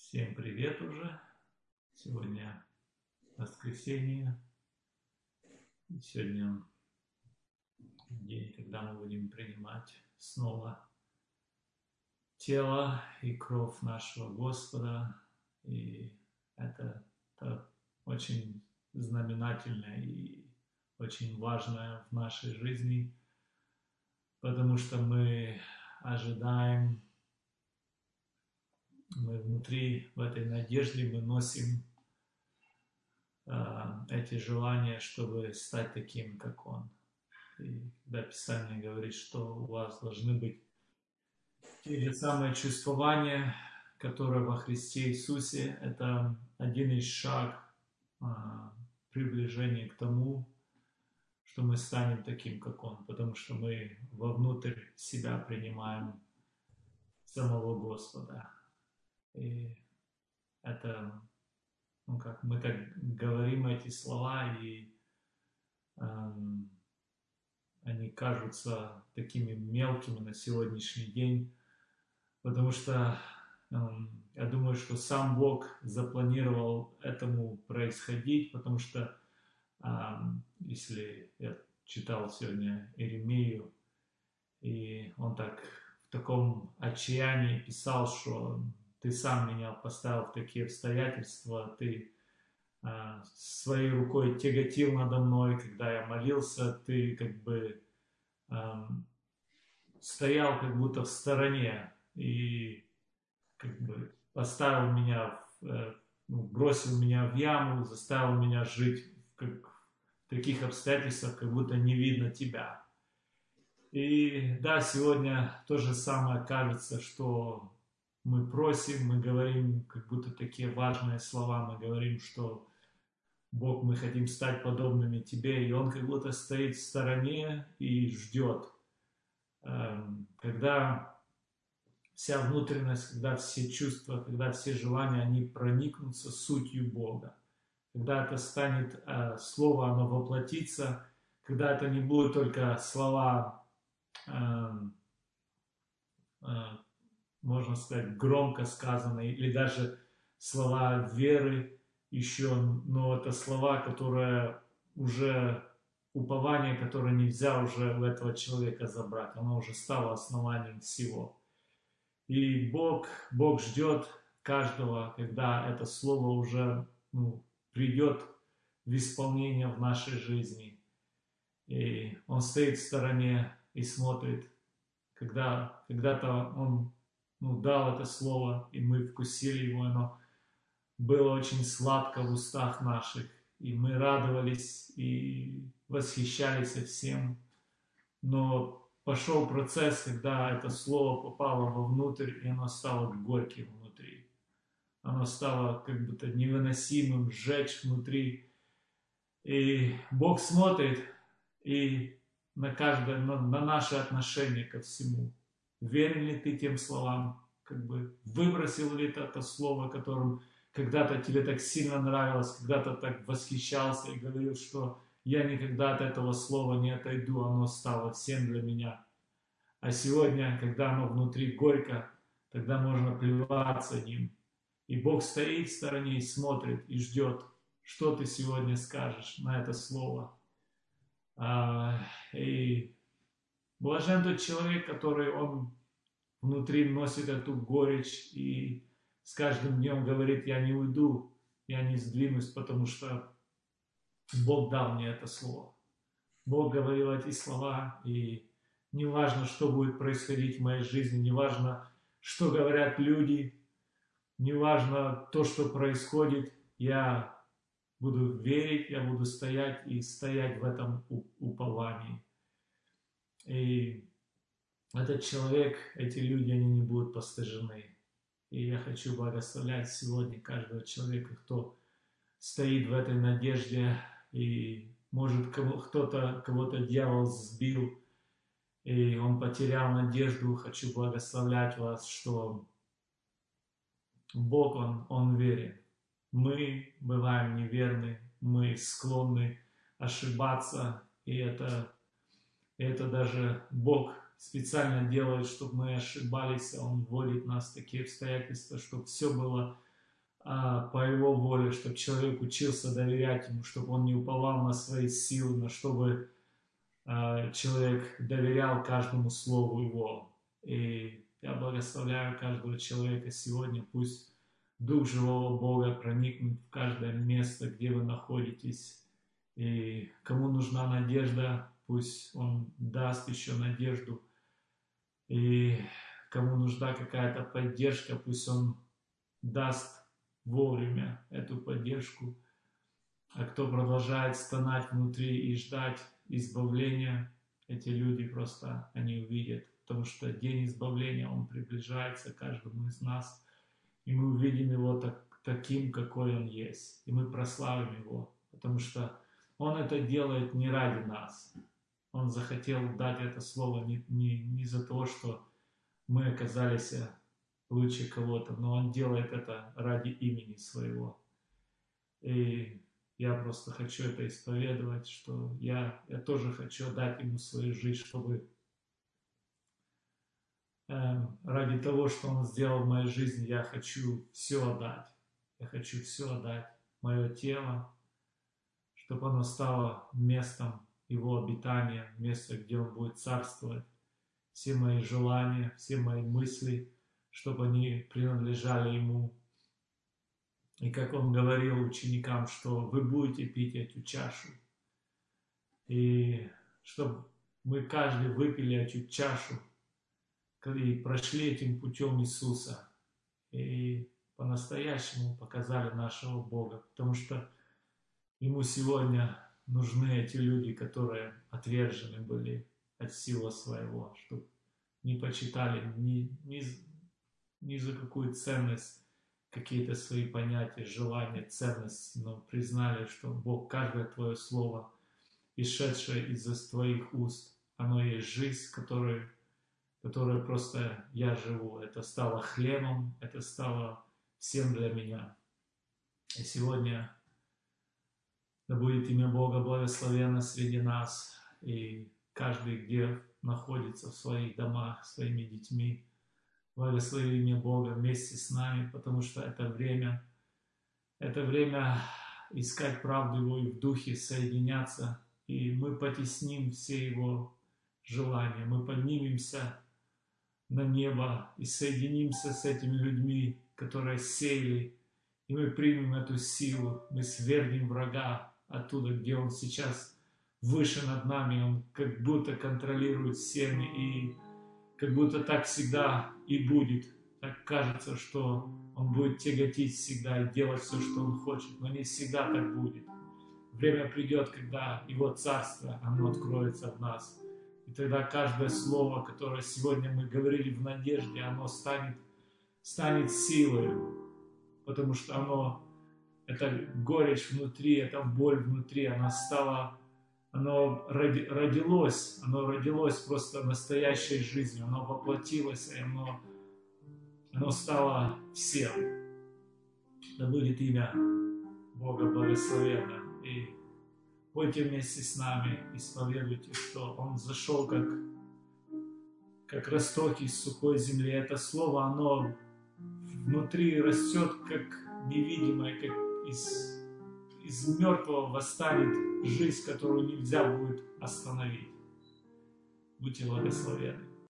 Всем привет уже. Сегодня воскресенье. И сегодня день, когда мы будем принимать снова тело и кровь нашего Господа. И это очень знаменательное и очень важное в нашей жизни, потому что мы ожидаем, мы внутри, в этой надежде, мы носим эти желания, чтобы стать таким, как Он. И когда Писание говорит, что у вас должны быть те же самые чувствования, которые во Христе Иисусе, это один из шаг приближения к тому, что мы станем таким, как Он, потому что мы вовнутрь себя принимаем самого Господа. И это, как мы так говорим эти слова, и они кажутся такими мелкими на сегодняшний день, потому что я думаю, что сам Бог запланировал этому происходить, потому что если я читал сегодня Иеремию, и он так в таком отчаянии писал, что ты сам меня поставил в такие обстоятельства, ты своей рукой тяготил надо мной, когда я молился, ты как бы стоял как будто в стороне и как бы поставил меня, бросил меня в яму, заставил меня жить в таких обстоятельствах, как будто не видно тебя. И да, сегодня то же самое кажется, что мы просим, мы говорим как будто такие важные слова, мы говорим, что Бог, мы хотим стать подобными Тебе, и Он как будто стоит в стороне и ждет, когда вся внутренность, когда все чувства, когда все желания, они проникнутся сутью Бога. Когда это станет слово, оно воплотится, когда это не будут только слова, можно сказать, громко сказанные, или даже слова веры еще, но это слова, которые уже упование, которое нельзя уже у этого человека забрать, оно уже стало основанием всего. И Бог ждет каждого, когда это слово уже придет в исполнение в нашей жизни. И Он стоит в стороне и смотрит, когда-то Он дал это слово, и мы вкусили его, оно было очень сладко в устах наших, и мы радовались и восхищались всем. Но пошел процесс, когда это слово попало вовнутрь, и оно стало горьким внутри. Оно стало как будто невыносимым, сжечь внутри. И Бог смотрит и на наше отношение ко всему. Верен ли ты тем словам? Как бы выбросил ли ты это слово, которым когда-то тебе так сильно нравилось, когда-то так восхищался и говорил, что я никогда от этого слова не отойду, оно стало всем для меня. А сегодня, когда оно внутри горько, тогда можно плеваться ним. И Бог стоит в стороне и смотрит, и ждет, что ты сегодня скажешь на это слово. И блажен тот человек, который он внутри носит эту горечь и с каждым днем говорит, я не уйду, я не сдвинусь, потому что Бог дал мне это слово. Бог говорил эти слова, и не важно, что будет происходить в моей жизни, не важно, что говорят люди, не важно то, что происходит, я буду верить, я буду стоять и стоять в этом уповании. И этот человек, эти люди, они не будут постыжены. И я хочу благословлять сегодня каждого человека, кто стоит в этой надежде, и может кого-то дьявол сбил, и он потерял надежду. Хочу благословлять вас, что Бог, Он верен. Мы бываем неверны, мы склонны ошибаться, и это даже Бог специально делает, чтобы мы ошибались, Он вводит нас в такие обстоятельства, чтобы все было по Его воле, чтобы человек учился доверять Ему, чтобы он не уповал на свои силы, но чтобы человек доверял каждому слову Его. И я благословляю каждого человека сегодня, пусть Дух живого Бога проникнет в каждое место, где вы находитесь. И кому нужна надежда, пусть Он даст еще надежду. И кому нужна какая-то поддержка, пусть Он даст вовремя эту поддержку. А кто продолжает стонать внутри и ждать избавления, эти люди просто, они увидят. Потому что день избавления, он приближается к каждому из нас. И мы увидим Его таким, какой Он есть. И мы прославим Его. Потому что Он это делает не ради нас. Он захотел дать это слово не за то, что мы оказались лучше кого-то, но Он делает это ради имени Своего. И я просто хочу это исповедовать, что я тоже хочу отдать Ему свою жизнь, чтобы ради того, что Он сделал в моей жизни, я хочу все отдать. Я хочу все отдать. Мое тело, чтобы оно стало местом Его обитания, местом, где Он будет царствовать. Все мои желания, все мои мысли, чтобы они принадлежали Ему. И как Он говорил ученикам, что вы будете пить эту чашу. И чтобы мы каждый выпили эту чашу и прошли этим путем Иисуса. И по-настоящему показали нашего Бога. Потому что Ему сегодня нужны эти люди, которые отвержены были от силы своего, чтобы не почитали ни за какую ценность какие-то свои понятия, желания, ценности, но признали, что Бог, каждое Твое слово, исшедшее из Твоих уст, оно есть жизнь, которой просто я живу. Это стало хлебом, это стало всем для меня. И сегодня да будет имя Бога благословенно среди нас, и каждый, где находится в своих домах, своими детьми, благослови имя Бога вместе с нами, потому что это время искать правду Его и в духе соединяться, и мы потесним все Его желания, мы поднимемся на небо и соединимся с этими людьми, которые сеяли, и мы примем эту силу, мы свергнем врага оттуда, где он сейчас выше над нами, он как будто контролирует всеми, и как будто так всегда и будет. Так кажется, что он будет тяготить всегда и делать все, что он хочет, но не всегда так будет. Время придет, когда Его Царство, оно откроется в нас. И тогда каждое слово, которое сегодня мы говорили в надежде, оно станет силой, потому что это горечь внутри, это боль внутри, оно родилось просто настоящей жизнью, оно воплотилось, и оно стало всем. Да будет имя Бога благословенно. И пойте вместе с нами, исповедуйте, что Он зашел как росток из сухой земли. Это слово, оно внутри растет как невидимое, как из мертвого восстанет жизнь, которую нельзя будет остановить. Будьте благословенны.